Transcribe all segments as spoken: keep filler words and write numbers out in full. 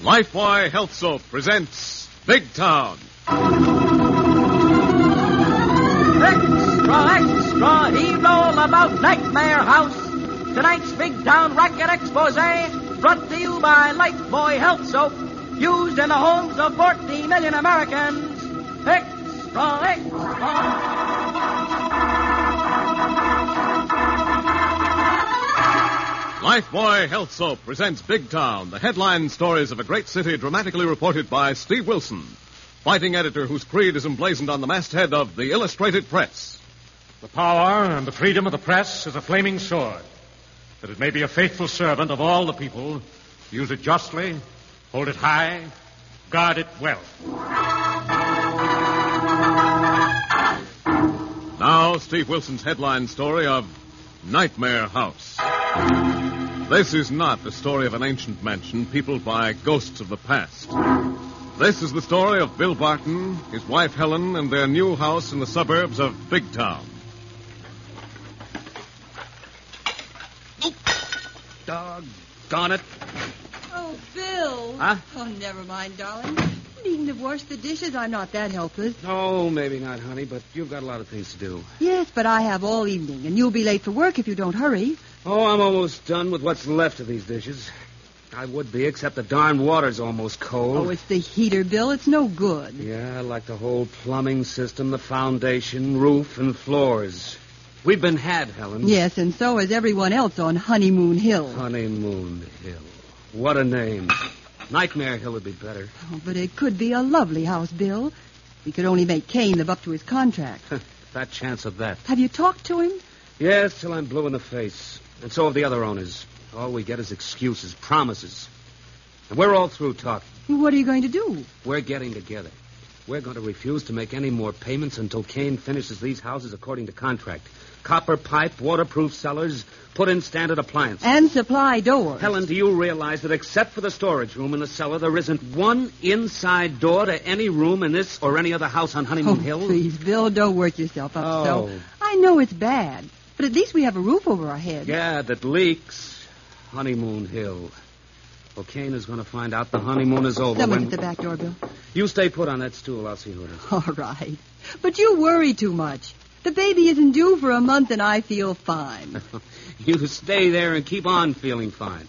Lifebuoy Health Soap presents Big Town. Extra, extra, hero about Nightmare House. Tonight's Big Town Racket Expose brought to you by Lifebuoy Health Soap, used in the homes of forty million Americans. Extra, extra. Lifebuoy Health Soap presents Big Town, the headline stories of a great city dramatically reported by Steve Wilson, fighting editor whose creed is emblazoned on the masthead of the Illustrated Press. The power and the freedom of the press is a flaming sword, that it may be a faithful servant of all the people, use it justly, hold it high, guard it well. Now, Steve Wilson's headline story of Nightmare House. This is not the story of an ancient mansion peopled by ghosts of the past. This is the story of Bill Barton, his wife Helen, and their new house in the suburbs of Big Town. Doggone it. Oh, Bill. Huh? Oh, never mind, darling. You needn't have washed the dishes. I'm not that helpless. No, maybe not, honey, but you've got a lot of things to do. Yes, but I have all evening, and you'll be late for work if you don't hurry. Oh, I'm almost done with what's left of these dishes. I would be, except the darn water's almost cold. Oh, it's the heater, Bill. It's no good. Yeah, like the whole plumbing system, the foundation, roof, and floors. We've been had, Helen. Yes, and so is everyone else on Honeymoon Hill. Honeymoon Hill. What a name. Nightmare Hill would be better. Oh, but it could be a lovely house, Bill. We could only make Kane live up to his contract. Fat chance of that. Have you talked to him? Yes, till I'm blue in the face. And so have the other owners. All we get is excuses, promises. And we're all through talking. What are you going to do? We're getting together. We're going to refuse to make any more payments until Kane finishes these houses according to contract. Copper pipe, waterproof cellars, put in standard appliances. And supply doors. Helen, do you realize that except for the storage room in the cellar, there isn't one inside door to any room in this or any other house on Honeymoon oh, Hill? Please, Bill, don't work yourself up Oh. so. I know it's bad, but at least we have a roof over our heads. Yeah, that leaks. Honeymoon Hill. Well, Kane is going to find out the honeymoon is over. Someone when... at the back door, Bill. You stay put on that stool. I'll see who it is. All right. But you worry too much. The baby isn't due for a month, and I feel fine. You stay there and keep on feeling fine.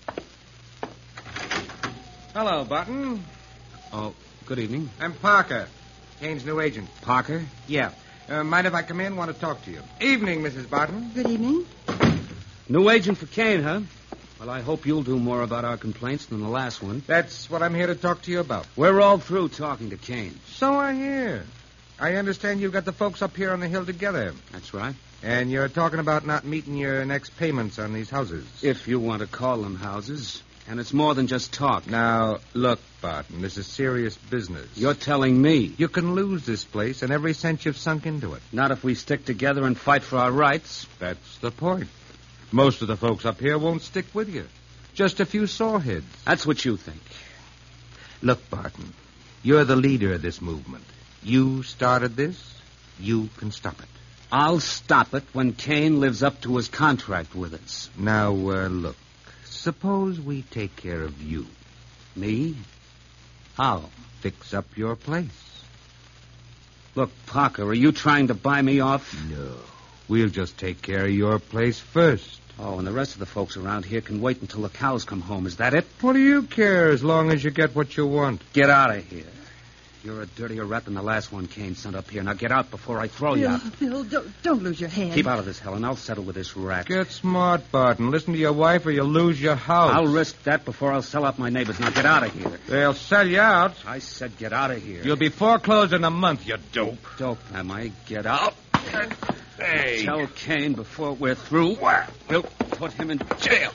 Hello, Barton. Oh, good evening. I'm Parker, Kane's new agent. Parker? Yeah. Uh, mind if I come in? Want to talk to you. Evening, Missus Barton. Good evening. New agent for Kane, huh? Well, I hope you'll do more about our complaints than the last one. That's what I'm here to talk to you about. We're all through talking to Kane. So I hear. I understand you've got the folks up here on the hill together. That's right. And you're talking about not meeting your next payments on these houses. If you want to call them houses. And it's more than just talk. Now, look, Barton, this is serious business. You're telling me. You can lose this place and every cent you've sunk into it. Not if we stick together and fight for our rights. That's the point. Most of the folks up here won't stick with you. Just a few soreheads. That's what you think. Look, Barton, you're the leader of this movement. You started this. You can stop it. I'll stop it when Kane lives up to his contract with us. Now, uh, look. Suppose we take care of you. Me? How? Fix up your place. Look, Parker, are you trying to buy me off? No. We'll just take care of your place first. Oh, and the rest of the folks around here can wait until the cows come home. Is that it? What do you care as long as you get what you want? Get out of here. You're a dirtier rat than the last one Kane sent up here. Now get out before I throw you Bill, out. Bill, don't, don't lose your head. Keep out of this, Helen. I'll settle with this rat. Get smart, Barton. Listen to your wife or you'll lose your house. I'll risk that before I'll sell out my neighbors. Now get out of here. They'll sell you out. I said get out of here. You'll be foreclosed in a month, you dope. Dope, am I? Get out. Hey. Tell Kane before we're through. We'll put him in jail.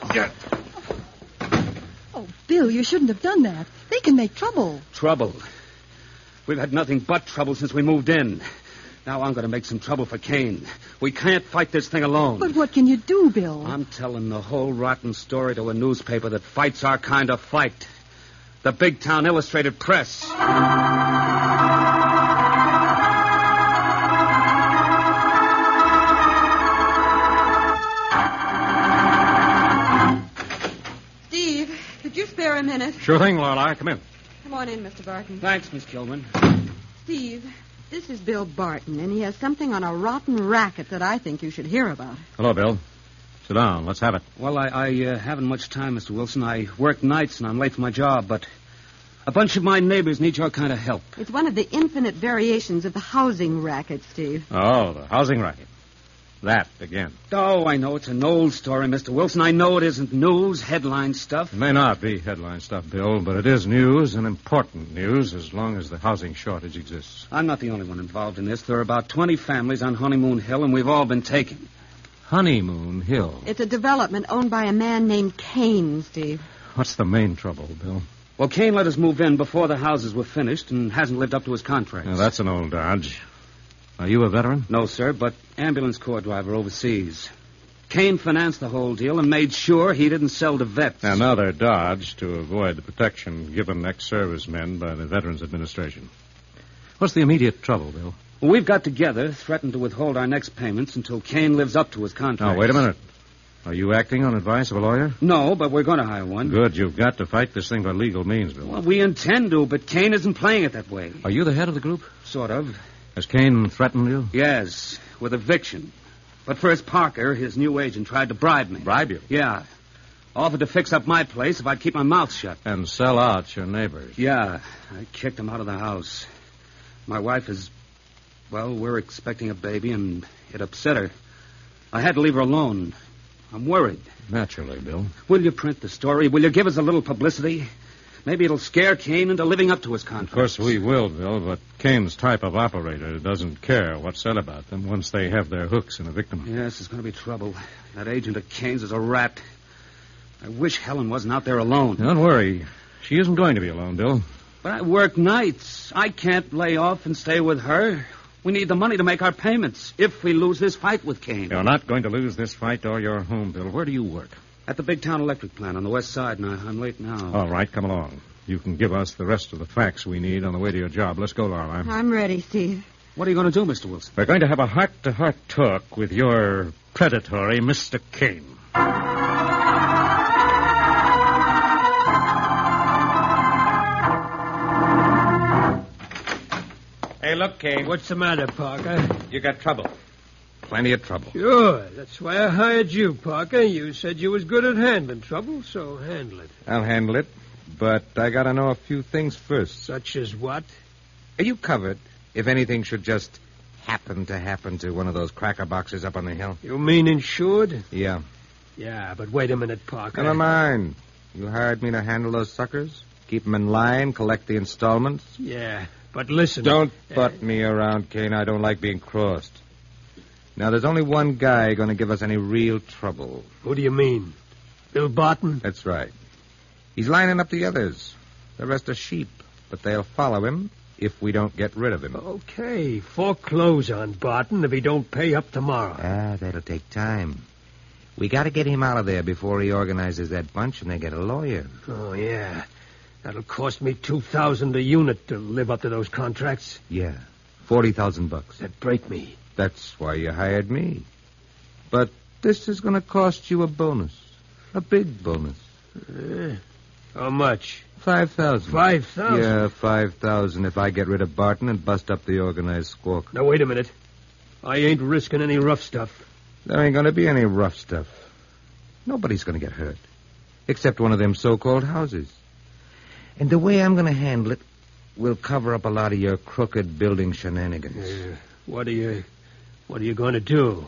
Oh, Bill, you shouldn't have done that. They can make trouble. Trouble. We've had nothing but trouble since we moved in. Now I'm going to make some trouble for Kane. We can't fight this thing alone. But what can you do, Bill? I'm telling the whole rotten story to a newspaper that fights our kind of fight. The Big Town Illustrated Press. a minute? Sure thing, Lorelei. Come in. Come on in, Mister Barton. Thanks, Miss Kilburn. Steve, this is Bill Barton, and he has something on a rotten racket that I think you should hear about. Hello, Bill. Sit down. Let's have it. Well, I, I uh, haven't much time, Mister Wilson. I work nights and I'm late for my job, but a bunch of my neighbors need your kind of help. It's one of the infinite variations of the housing racket, Steve. Oh, the housing racket. That again. Oh, I know it's an old story, Mister Wilson. I know it isn't news, headline stuff. It may not be headline stuff, Bill, but it is news, and important news, as long as the housing shortage exists. I'm not the only one involved in this. There are about twenty families on Honeymoon Hill, and we've all been taken. Honeymoon Hill. It's a development owned by a man named Kane, Steve. What's the main trouble, Bill? Well, Kane let us move in before the houses were finished and hasn't lived up to his contracts. Now, that's an old dodge. Are you a veteran? No, sir, but ambulance corps driver overseas. Kane financed the whole deal and made sure he didn't sell to vets. Another dodge to avoid the protection given ex-servicemen by the Veterans Administration. What's the immediate trouble, Bill? Well, we've got together, threatened to withhold our next payments until Kane lives up to his contract. Now, wait a minute. Are you acting on advice of a lawyer? No, but we're going to hire one. Good. You've got to fight this thing by legal means, Bill. Well, we intend to, but Kane isn't playing it that way. Are you the head of the group? Sort of. Has Kane threatened you? Yes, with eviction. But first, Parker, his new agent, tried to bribe me. Bribe you? Yeah. Offered to fix up my place if I'd keep my mouth shut. And sell out your neighbors. Yeah. I kicked him out of the house. My wife is... Well, we're expecting a baby, and it upset her. I had to leave her alone. I'm worried. Naturally, Bill. Will you print the story? Will you give us a little publicity? Maybe it'll scare Kane into living up to his contract. Of course we will, Bill, but Kane's type of operator doesn't care what's said about them once they have their hooks in a victim. Yes, there's going to be trouble. That agent of Kane's is a rat. I wish Helen wasn't out there alone. Don't worry. She isn't going to be alone, Bill. But I work nights. I can't lay off and stay with her. We need the money to make our payments if we lose this fight with Kane. You're not going to lose this fight or your home, Bill. Where do you work? At the big town electric plant on the west side, and I, I'm late now. All right, come along. You can give us the rest of the facts we need on the way to your job. Let's go, Lorelei. I'm ready, Steve. What are you going to do, Mister Wilson? We're going to have a heart-to-heart talk with your predatory Mister Kane. Hey, look, Kane. What's the matter, Parker? You got trouble. Plenty of trouble. Sure. That's why I hired you, Parker. You said you was good at handling trouble, so handle it. I'll handle it, but I gotta know a few things first. Such as what? Are you covered if anything should just happen to happen to one of those cracker boxes up on the hill? You mean insured? Yeah. Yeah, but wait a minute, Parker. Never mind. You hired me to handle those suckers? Keep them in line, collect the installments? Yeah, but listen... Don't uh, butt me around, Kane. I don't like being crossed. Now, there's only one guy going to give us any real trouble. Who do you mean? Bill Barton? That's right. He's lining up the others. The rest are sheep, but they'll follow him if we don't get rid of him. Okay, foreclose on Barton if he don't pay up tomorrow. Ah, that'll take time. We got to get him out of there before he organizes that bunch and they get a lawyer. Oh, yeah. That'll cost me two thousand a unit to live up to those contracts. Yeah, forty thousand bucks. That'd break me. That's why you hired me. But this is going to cost you a bonus. A big bonus. Uh, how much? Five thousand. Five thousand? Yeah, five thousand if I get rid of Barton and bust up the organized squawk. Now, wait a minute. I ain't risking any rough stuff. There ain't going to be any rough stuff. Nobody's going to get hurt. Except one of them so-called houses. And the way I'm going to handle it will cover up a lot of your crooked building shenanigans. Uh, what are you... What are you going to do?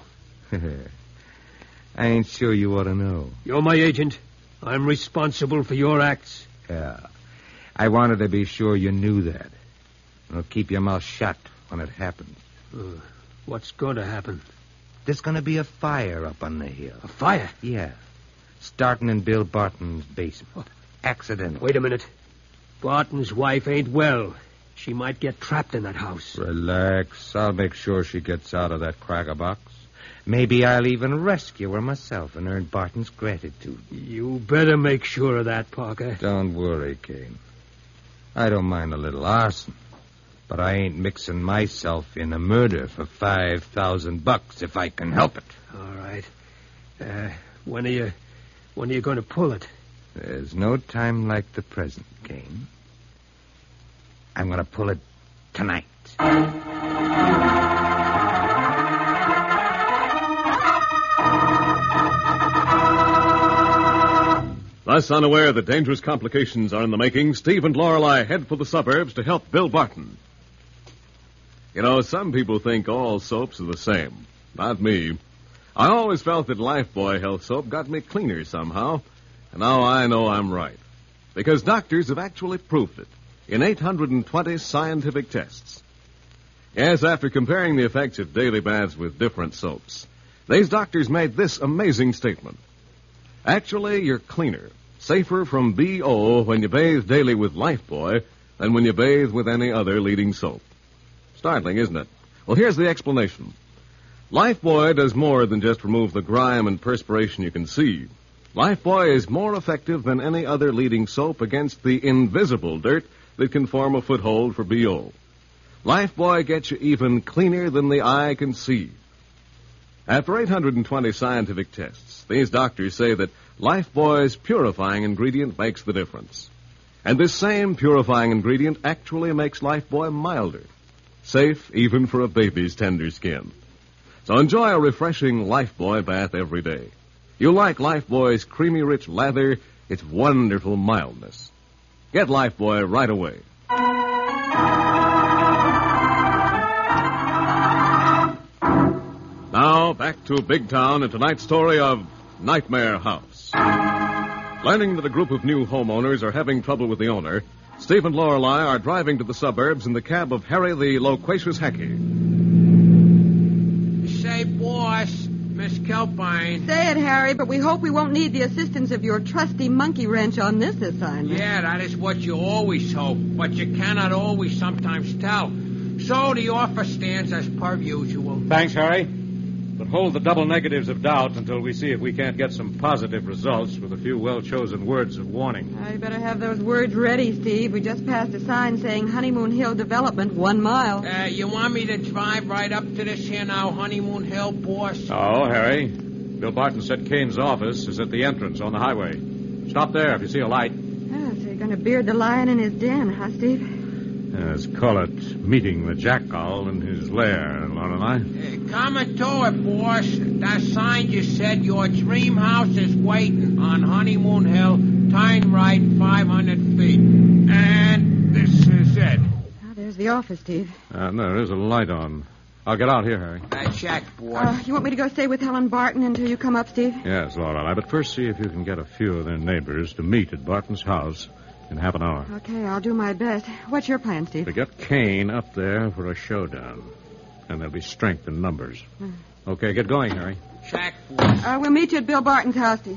I ain't sure you ought to know. You're my agent. I'm responsible for your acts. Yeah. I wanted to be sure you knew that. I'll keep your mouth shut when it happens. Uh, what's going to happen? There's going to be a fire up on the hill. A fire? Yeah. Starting in Bill Barton's basement. What? Accidental. Wait a minute. Barton's wife ain't well. She might get trapped in that house. Relax. I'll make sure she gets out of that cracker box. Maybe I'll even rescue her myself and earn Barton's gratitude. You better make sure of that, Parker. Don't worry, Kane. I don't mind a little arson. But I ain't mixing myself in a murder for five thousand bucks if I can help it. All right. Uh, when are you... When are you going to pull it? There's no time like the present, Kane. I'm going to pull it tonight. Thus unaware that dangerous complications are in the making, Steve and Lorelei head for the suburbs to help Bill Barton. You know, some people think all soaps are the same. Not me. I always felt that Lifebuoy Health Soap got me cleaner somehow, and now I know I'm right. Because doctors have actually proved it in eight hundred twenty scientific tests. Yes, after comparing the effects of daily baths with different soaps, these doctors made this amazing statement. Actually, you're cleaner, safer from B O when you bathe daily with Lifebuoy than when you bathe with any other leading soap. Startling, isn't it? Well, here's the explanation. Lifebuoy does more than just remove the grime and perspiration you can see. Lifebuoy is more effective than any other leading soap against the invisible dirt that can form a foothold for B O. Lifebuoy gets you even cleaner than the eye can see. After eight hundred twenty scientific tests, these doctors say that Lifebuoy's purifying ingredient makes the difference. And this same purifying ingredient actually makes Lifebuoy milder, safe even for a baby's tender skin. So enjoy a refreshing Lifebuoy bath every day. You'll like Lifebuoy's creamy rich lather, its wonderful mildness. Get Lifebuoy right away. Now, back to Big Town and tonight's story of Nightmare House. Learning that a group of new homeowners are having trouble with the owner, Steve and Lorelei are driving to the suburbs in the cab of Harry the loquacious Hackey. Say, boss, Miss Kelpine. Say it, Harry, but we hope we won't need the assistance of your trusty monkey wrench on this assignment. Yeah, that is what you always hope, but you cannot always sometimes tell. So the offer stands as per usual. Thanks, Harry. But hold the double negatives of doubt until we see if we can't get some positive results with a few well-chosen words of warning. Oh, you better have those words ready, Steve. We just passed a sign saying Honeymoon Hill Development, one mile. Uh, you want me to drive right up to this here now, Honeymoon Hill, boss? Oh, Harry. Bill Barton said Kane's office is at the entrance on the highway. Stop there if you see a light. Oh, so you're going to beard the lion in his den, huh, Steve? Yes, call it meeting the jackal in his lair, Lorelei. Uh, coming to it, boss. That sign just said your dream house is waiting on Honeymoon Hill. Turn right five hundred feet. And this is it. Oh, there's the office, Steve. Uh, there is a light on. I'll get out here, Harry. Uh, check, boss. Uh, you want me to go stay with Helen Barton until you come up, Steve? Yes, Lorelei, but first see if you can get a few of their neighbors to meet at Barton's house in half an hour. Okay, I'll do my best. What's your plan, Steve? To get Kane up there for a showdown. And there'll be strength in numbers. Hmm. Okay, get going, Harry. Check, boss. Uh, we'll meet you at Bill Barton's house, Steve.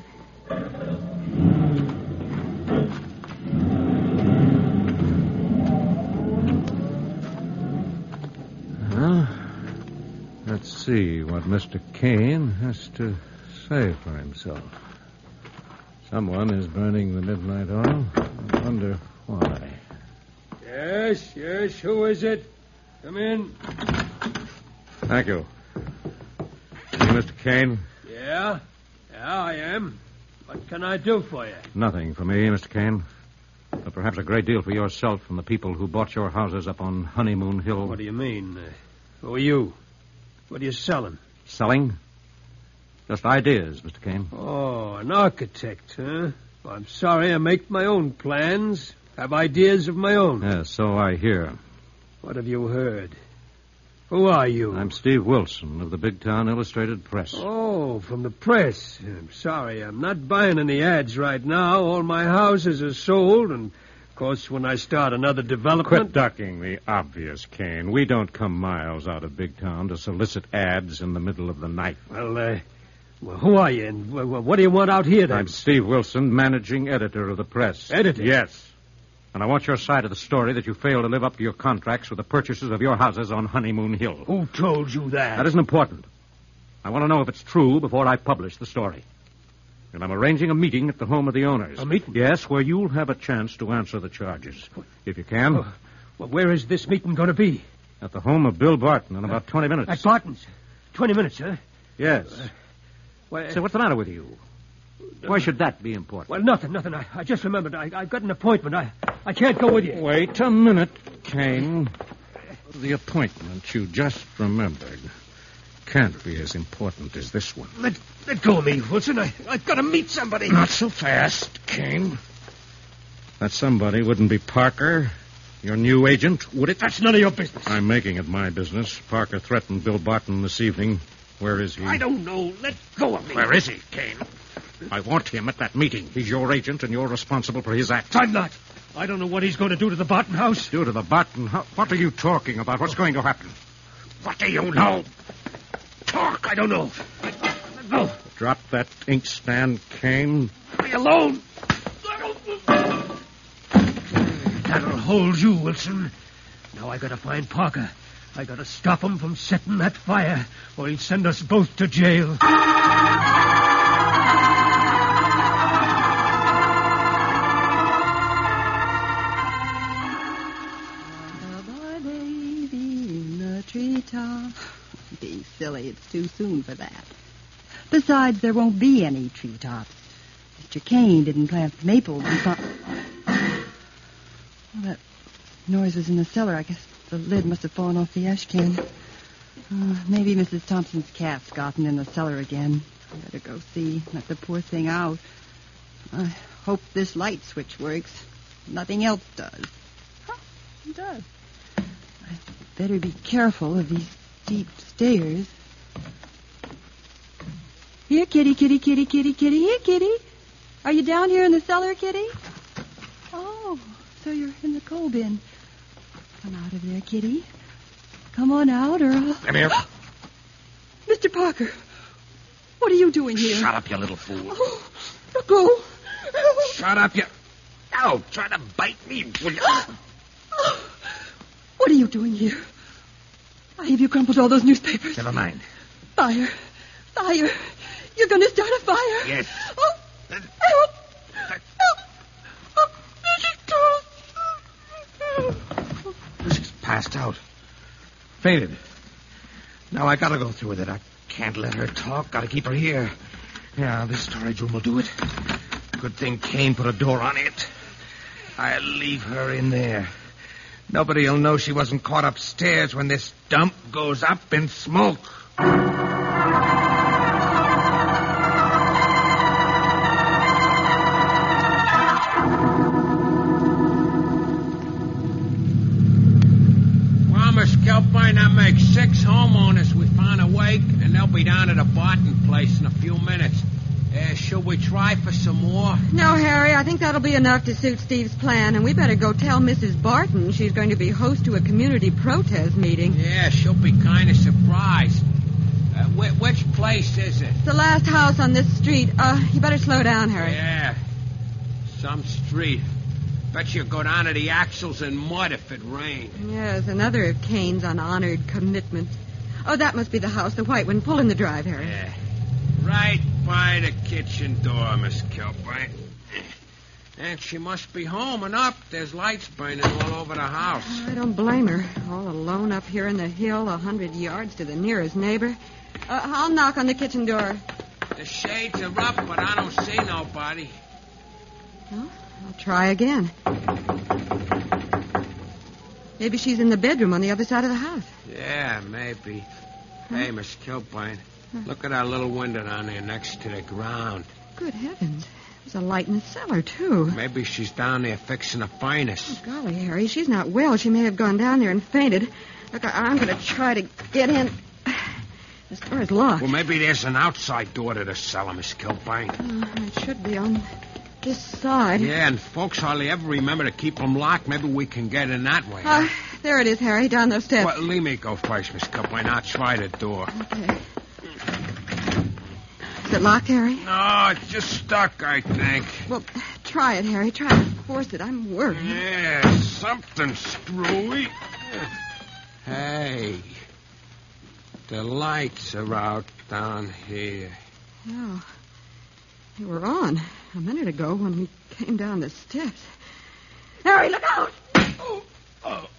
Well, let's see what Mister Kane has to say for himself. Someone is burning the midnight oil. I wonder why. Yes, yes, who is it? Come in. Thank you. You, Mister Kane? Yeah? Yeah, I am. What can I do for you? Nothing for me, Mister Kane. But perhaps a great deal for yourself and the people who bought your houses up on Honeymoon Hill. What do you mean? Uh, who are you? What are you selling? Selling? Just ideas, Mister Kane. Oh, an architect, huh? Well, I'm sorry, I make my own plans. Have ideas of my own. Yes, so I hear. What have you heard? Who are you? I'm Steve Wilson of the Big Town Illustrated Press. Oh, from the press. I'm sorry, I'm not buying any ads right now. All my houses are sold, and, of course, when I start another development... Quit ducking the obvious, Kane. We don't come miles out of Big Town to solicit ads in the middle of the night. Well, uh... Well, who are you, and what do you want out here, then? I'm Steve Wilson, managing editor of the press. Editor? Yes. And I want your side of the story that you failed to live up to your contracts with the purchasers of your houses on Honeymoon Hill. Who told you that? That isn't important. I want to know if it's true before I publish the story. And I'm arranging a meeting at the home of the owners. A meeting? Yes, where you'll have a chance to answer the charges. If you can. Oh, well, where is this meeting going to be? At the home of Bill Barton in about twenty minutes. At Barton's? Twenty minutes, huh? Yes. Uh, Well, Say, what's the matter with you? Why should that be important? Well, nothing, nothing. I, I just remembered. I, I've got an appointment. I, I can't go with you. Wait a minute, Kane. The appointment you just remembered can't be as important as this one. Let, let go of me, Wilson. I, I've got to meet somebody. Not so fast, Kane. That somebody wouldn't be Parker, your new agent, would it? That's none of your business. I'm making it my business. Parker threatened Bill Barton this evening. Where is he? I don't know. Let go of me. Where is he, Kane? I want him at that meeting. He's your agent, and you're responsible for his acts. I'm not. I don't know what he's going to do to the Barton house. Do to the Barton house? What are you talking about? What's going to happen? What do you know? Talk. I don't know. Let, let go. Drop that inkstand, Kane. Leave me alone. That'll hold you, Wilson. Now I gotta find Parker. I gotta stop him from setting that fire, or he'll send us both to jail. Bye-bye, baby, in the treetop. Being silly, it's too soon for that. Besides, there won't be any treetops. Mister Kane didn't plant maples and fi- Well, that noise was in the cellar. I guess the lid must have fallen off the ash can. Uh, maybe Missus Thompson's cat's gotten in the cellar again. I better go see. Let the poor thing out. I hope this light switch works. Nothing else does. Huh, it does. I better be careful of these steep stairs. Here, kitty, kitty, kitty, kitty, kitty. Here, kitty. Are you down here in the cellar, kitty? Oh, so you're in the coal bin. Come out of there, kitty. Come on out, or I'll... Come here. Mister Parker, what are you doing here? Shut up, you little fool. Oh, let go. Shut up, you... No, try to bite me, will you? Oh, what are you doing here? Why have you crumpled all those newspapers? Never mind. Fire. Fire. You're going to start a fire. Yes. Oh, help. Help. Oh, She's passed out. Fainted. Now I gotta go through with it. I can't let her talk. Gotta keep her here. Yeah, this storage room will do it. Good thing Kane put a door on it. I'll leave her in there. Nobody'll know she wasn't caught upstairs when this dump goes up in smoke. Kelpine, that makes six homeowners we found awake, and they'll be down at the Barton place in a few minutes. Uh, should we try for some more? No, Harry, I think that'll be enough to suit Steve's plan, and we better go tell Missus Barton she's going to be host to a community protest meeting. Yeah, she'll be kind of surprised. Uh, wh- which place is it? It's the last house on this street. Uh, you better slow down, Harry. Yeah, some street. Bet you go down to the axles in mud if it rained. Yes, another of Kane's unhonored commitments. Oh, that must be the house, the white one. Pull in the drive, Harry. Yeah. Right by the kitchen door, Miss Kelpine. And she must be home and up. There's lights burning all over the house. I don't blame her. All alone up here in the hill, a hundred yards to the nearest neighbor. Uh, I'll knock on the kitchen door. The shades are up, but I don't see nobody. Well, I'll try again. Maybe she's in the bedroom on the other side of the house. Yeah, maybe. Huh? Hey, Miss Kilpine, huh? Look at that little window down there next to the ground. Good heavens. There's a light in the cellar, too. Maybe she's down there fixing a furnace. Oh, golly, Harry, she's not well. She may have gone down there and fainted. Look, I- I'm going to try to get in. This door is locked. Well, maybe there's an outside door to the cellar, Miss Kilpine. Uh, it should be on this side. Yeah, and folks hardly ever remember to keep them locked. Maybe we can get in that way. Uh, huh? There it is, Harry, down those steps. Well, leave me go first, Miss Kilpine. I'll try the door. Okay. Is it locked, Harry? No, it's just stuck, I think. Well, try it, Harry. Try to force it. I'm worried. Yeah, something's screwy. Hey, the lights are out down here. Oh, they were on a minute ago when we came down the steps. Harry, look out! Oh, oh.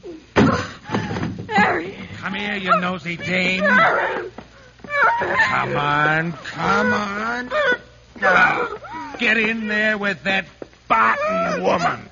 Harry! Come here, you nosy dame. Harry! Come on, come on. Now, get in there with that Barton woman.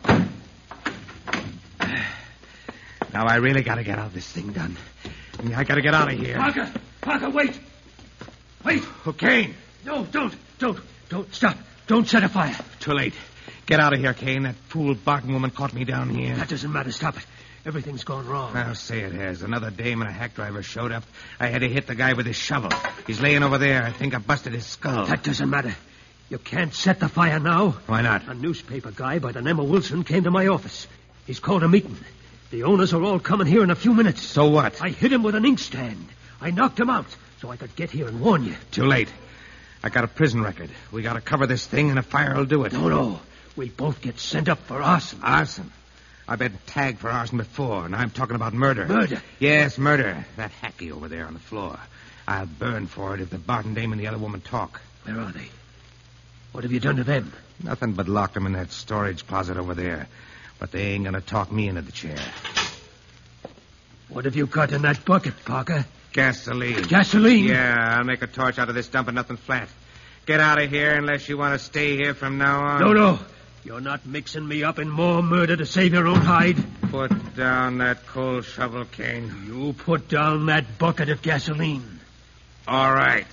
Now, I really got to get out this thing done. I got to get out of here. Parker! Parker, wait! Wait! Oh, Kane. No, don't, don't, don't, stop. Don't set a fire. Too late. Get out of here, Kane. That fool Barton woman caught me down here. That doesn't matter. Stop it. Everything's gone wrong. I'll say it has. Another dame and a hack driver showed up. I had to hit the guy with his shovel. He's laying over there. I think I busted his skull. That doesn't matter. You can't set the fire now. Why not? A newspaper guy by the name of Wilson came to my office. He's called a meeting. The owners are all coming here in a few minutes. So what? I hit him with an inkstand. I knocked him out so I could get here and warn you. Too late. I got a prison record. We got to cover this thing, and a fire will do it. No, no. We both get sent up for arson. Arson? I've been tagged for arson before, and I'm talking about murder. Murder? Yes, murder. That hacky over there on the floor. I'll burn for it if the Barton dame and the other woman talk. Where are they? What have you done to them? Nothing but locked them in that storage closet over there. But they ain't going to talk me into the chair. What have you got in that bucket, Parker? Gasoline. Gasoline? Yeah, I'll make a torch out of this dump and nothing flat. Get out of here unless you want to stay here from now on. No, no. You're not mixing me up in more murder to save your own hide. Put down that coal shovel, Kane. You put down that bucket of gasoline. All right.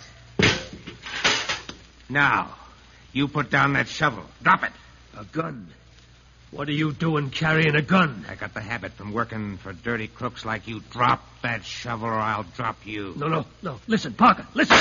Now, you put down that shovel. Drop it. A gun. What are you doing carrying a gun? I got the habit from working for dirty crooks like you. Drop that shovel or I'll drop you. No, no, no. Listen, Parker, listen.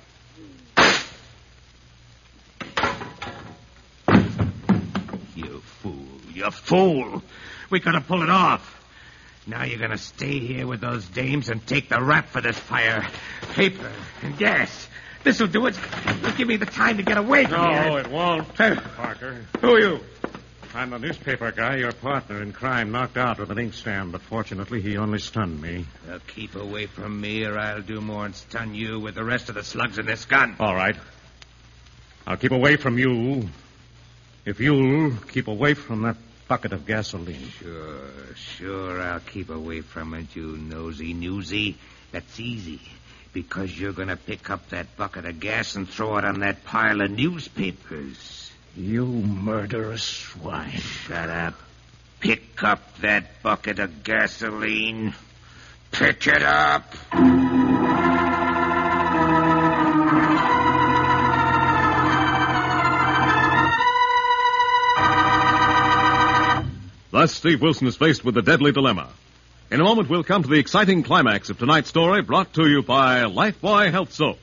You fool. You fool. We could have pulled it off. Now you're going to stay here with those dames and take the rap for this fire. Paper and gas. This'll do it. It'll give me the time to get away from here. No, it won't, Hey. Parker. Who are you? I'm the newspaper guy, your partner in crime, knocked out with an inkstand, but fortunately he only stunned me. Well, keep away from me or I'll do more and stun you with the rest of the slugs in this gun. All right. I'll keep away from you if you'll keep away from that bucket of gasoline. Sure, sure, I'll keep away from it, you nosy newsy. That's easy, because you're going to pick up that bucket of gas and throw it on that pile of newspapers. You murderous swine. Shut up. Pick up that bucket of gasoline. Pick it up. Thus, Steve Wilson is faced with a deadly dilemma. In a moment, we'll come to the exciting climax of tonight's story, brought to you by Lifebuoy Health Soap.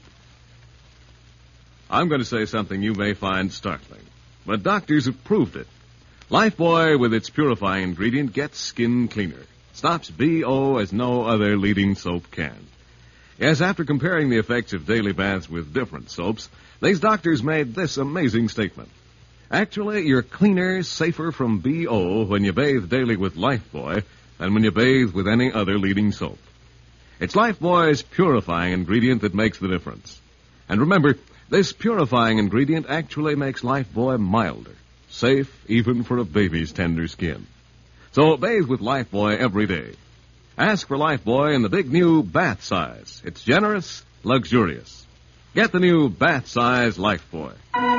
I'm going to say something you may find startling, but doctors have proved it. Lifebuoy, with its purifying ingredient, gets skin cleaner. Stops B O as no other leading soap can. Yes, after comparing the effects of daily baths with different soaps, these doctors made this amazing statement. Actually, you're cleaner, safer from B O when you bathe daily with Lifebuoy than when you bathe with any other leading soap. It's Lifebuoy's purifying ingredient that makes the difference. And remember, this purifying ingredient actually makes Lifebuoy milder, safe even for a baby's tender skin. So bathe with Lifebuoy every day. Ask for Lifebuoy in the big new bath size. It's generous, luxurious. Get the new bath size Lifebuoy.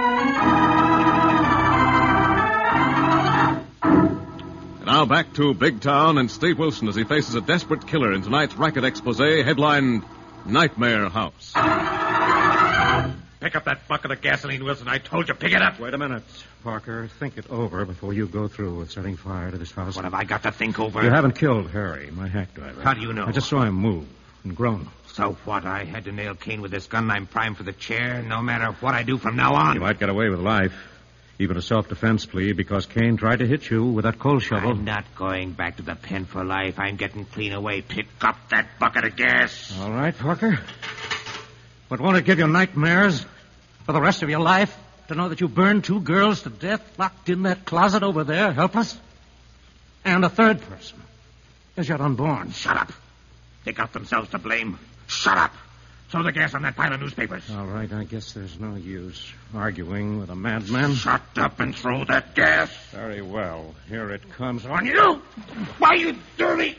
Now back to Big Town and Steve Wilson as he faces a desperate killer in tonight's racket expose headlined Nightmare House. Pick up that bucket of gasoline, Wilson. I told you, pick it up. Wait a minute, Parker. Think it over before you go through with setting fire to this house. What have I got to think over? You haven't killed Harry, my hack driver. How do you know? I just saw him move and groan. So what? I had to nail Kane with this gun. I'm primed for the chair, no matter what I do from now on. You might get away with life, even a self-defense plea, because Kane tried to hit you with that coal shovel. I'm not going back to the pen for life. I'm getting clean away. Pick up that bucket of gas. All right, Parker. But won't it give you nightmares for the rest of your life to know that you burned two girls to death locked in that closet over there, helpless? And a third person is yet unborn. Shut up. They got themselves to blame. Shut up. Throw the gas on that pile of newspapers. All right, I guess there's no use arguing with a madman. Shut up and throw that gas. Very well. Here it comes on On you. you. Why, you dirty...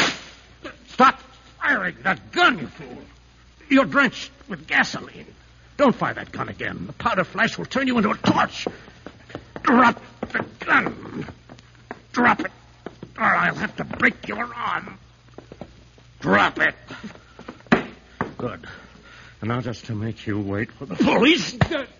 Stop firing that gun, you fool. You're drenched with gasoline. Don't fire that gun again. The powder flash will turn you into a torch. Drop the gun. Drop it, or I'll have to break your arm. Drop it. Good. And now just to make you wait for the police.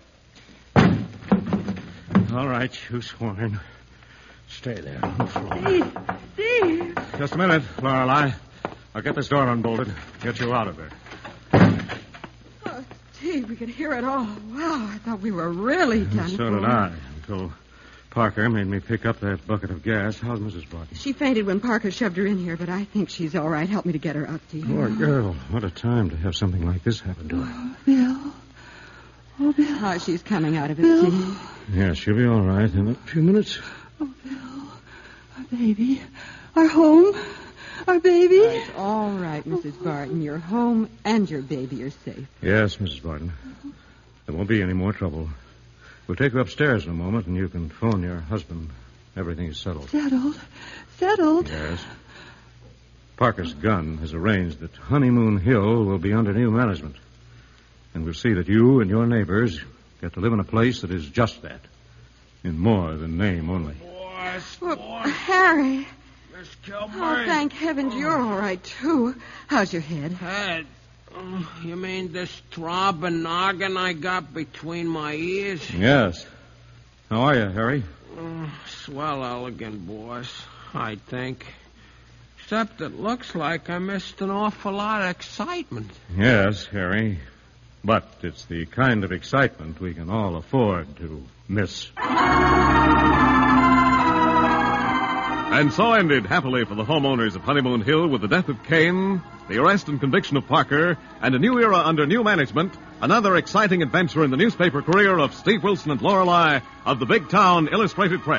All right, you sworn. Stay there on the floor. Steve, Steve. Just a minute, Lorelei. I'll get this door unbolted. Get you out of there. Oh, Steve, we could hear it all. Wow, I thought we were really done So for. did I, until Parker made me pick up that bucket of gas. How's Missus Barton? She fainted when Parker shoved her in here, but I think she's all right. Help me to get her out, Steve. Poor girl. What a time to have something like this happen to her. Oh, Bill. Oh, Bill. Oh, she's coming out of it, Bill. Steve. Yeah, she'll be all right in a few minutes. Oh, Bill. Our baby. Our home. Our baby. It's all right, Missus Barton. Your home and your baby are safe. Yes, Missus Barton. There won't be any more trouble. We'll take her upstairs in a moment, and you can phone your husband. Everything's settled. Settled. Settled. Yes. Parker's gun has arranged that Honeymoon Hill will be under new management. And we'll see that you and your neighbors get to live in a place that is just that. In more than name only. Boss, Well, boss, Harry. Miss Kilburn. Oh, thank heavens you're all right, too. How's your head? Head. Oh, you mean this throbbing noggin I got between my ears? Yes. How are you, Harry? Oh, swell elegant, boss, I think. Except it looks like I missed an awful lot of excitement. Yes, Harry. But it's the kind of excitement we can all afford to miss. And so ended happily for the homeowners of Honeymoon Hill with the death of Cain, the arrest and conviction of Parker, and a new era under new management, another exciting adventure in the newspaper career of Steve Wilson and Lorelei of the Big Town Illustrated Press.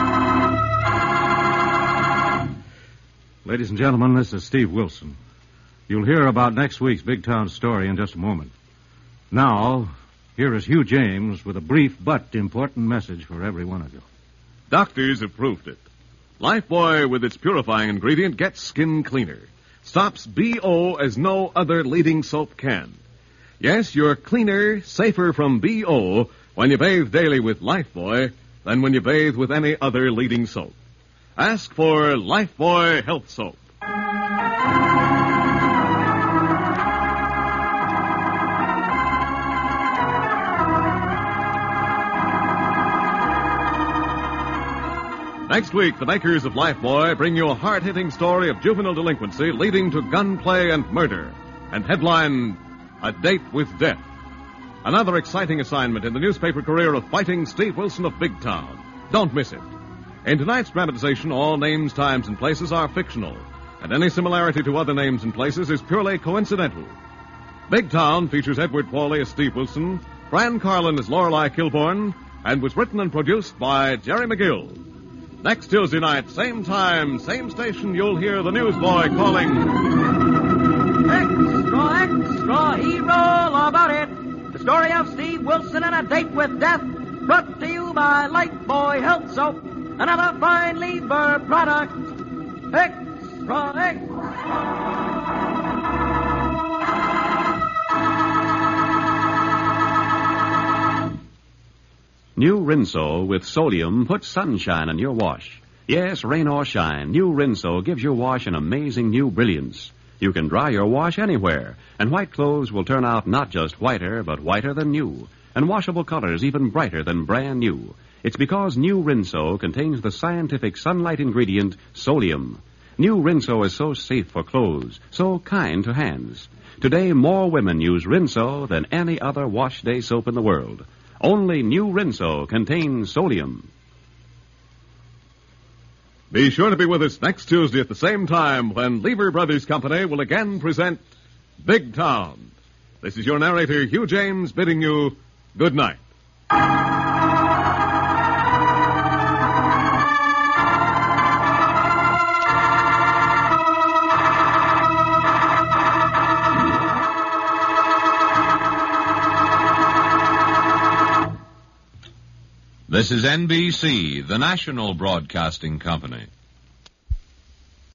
Ladies and gentlemen, this is Steve Wilson. You'll hear about next week's Big Town story in just a moment. Now, here is Hugh James with a brief but important message for every one of you. Doctors have proved it. Lifebuoy, with its purifying ingredient, gets skin cleaner. Stops B O as no other leading soap can. Yes, you're cleaner, safer from B O when you bathe daily with Lifebuoy than when you bathe with any other leading soap. Ask for Lifebuoy Health Soap. Next week, the makers of Lifebuoy bring you a hard-hitting story of juvenile delinquency leading to gunplay and murder, and headline, A Date with Death. Another exciting assignment in the newspaper career of fighting Steve Wilson of Big Town. Don't miss it. In tonight's dramatization, all names, times, and places are fictional, and any similarity to other names and places is purely coincidental. Big Town features Edward Pauley as Steve Wilson, Fran Carlin as Lorelei Kilbourne, and was written and produced by Jerry McGill. Next Tuesday night, same time, same station, you'll hear the newsboy calling. Extra, extra, hero about it. The story of Steve Wilson and A Date with Death, brought to you by Lifebuoy Health Soap, another fine Lieber product. Extra, extra. New Rinso with sodium puts sunshine in your wash. Yes, rain or shine, new Rinso gives your wash an amazing new brilliance. You can dry your wash anywhere, and white clothes will turn out not just whiter, but whiter than new, and washable colors even brighter than brand new. It's because new Rinso contains the scientific sunlight ingredient, sodium. New Rinso is so safe for clothes, so kind to hands. Today, more women use Rinso than any other wash day soap in the world. Only new Rinso contains sodium. Be sure to be with us next Tuesday at the same time when Lever Brothers Company will again present Big Town. This is your narrator, Hugh James, bidding you good night. This is N B C, the national broadcasting company.